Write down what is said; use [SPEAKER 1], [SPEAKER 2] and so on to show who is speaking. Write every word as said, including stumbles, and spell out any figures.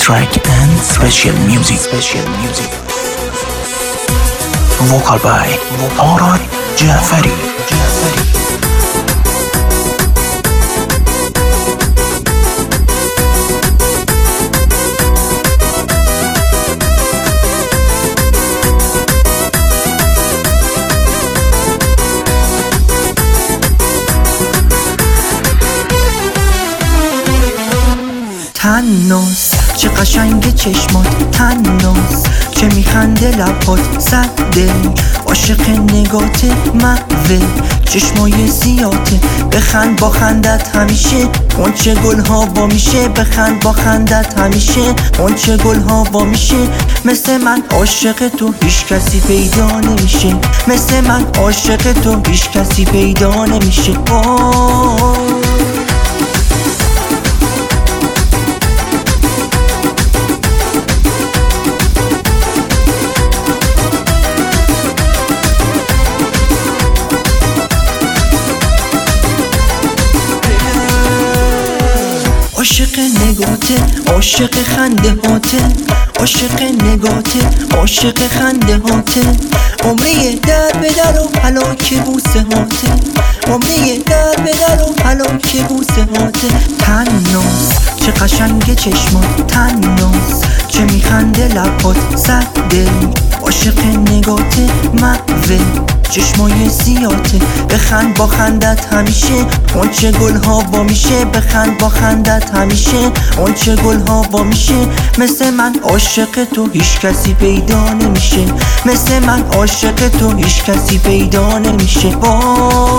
[SPEAKER 1] track and special music. Special music. Vocal by Arad Jafari.
[SPEAKER 2] تناس چه قشنگ چشمات، تناس چه میخنده لبات، صد دل عاشق نگات، محوه چشمای سیاته، بخند با خندت همیشه اونچه گلها با میشه، بخند با خندت همیشه اونچه گلها با میشه. مثل من عاشق تو هیچ کسی پیدا نمیشه، مثل من عاشق تو هیچ کسی پیدا نمیشه. آه عاشق نگاته، عاشق خنده هاته، عاشق نگاته، عاشق خنده هاته، عمری در به در و هلاک بوسه هاته، عمری در به در و هلاک بوسه هاته. تناس چه قشنگ چشمات، تناس چه میخنده لبات، صد دل عاشق نگاته، محوه چشمای سیاته، بخند با خندت همیشه اونچه گلها با میشه، بخند با خندت همیشه اونچه گلها با میشه. مثل من عاشق تو هیچ کسی پیدا نمیشه، مثل من عاشق تو هیچ کسی پیدا نمیشه. با